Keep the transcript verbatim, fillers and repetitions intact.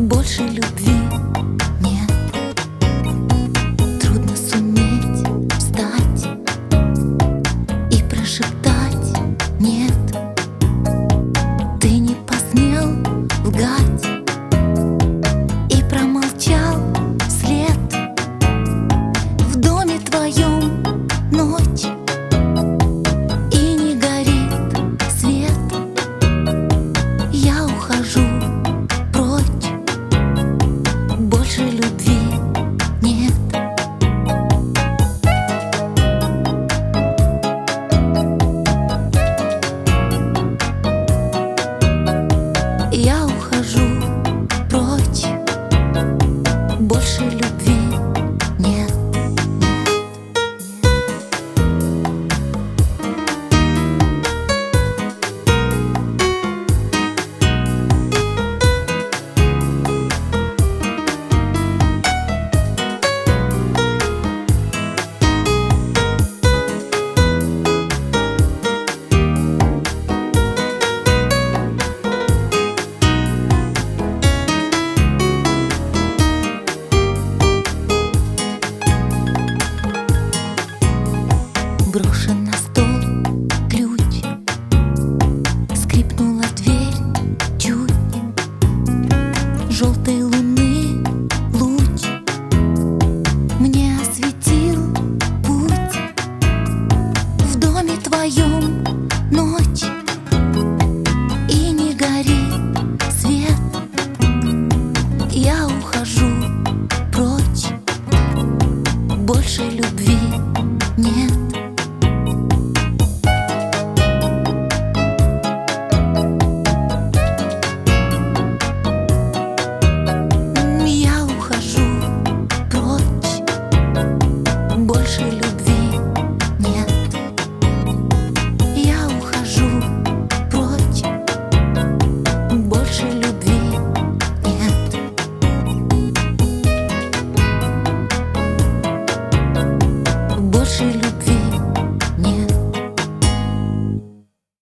Больше любви нет. Трудно суметь встать и прошептать нет. Ты не посмел лгать и промолчал вслед. В доме твоем ночь и не горит свет. Я ухожу прочь, больше любви нет. Я ухожу прочь, больше любви нет. Брошен на стол ключ, скрипнула дверь чуть. Желтой луны луч мне осветил путь. В доме твоем ночь и не горит свет. Я ухожу прочь, больше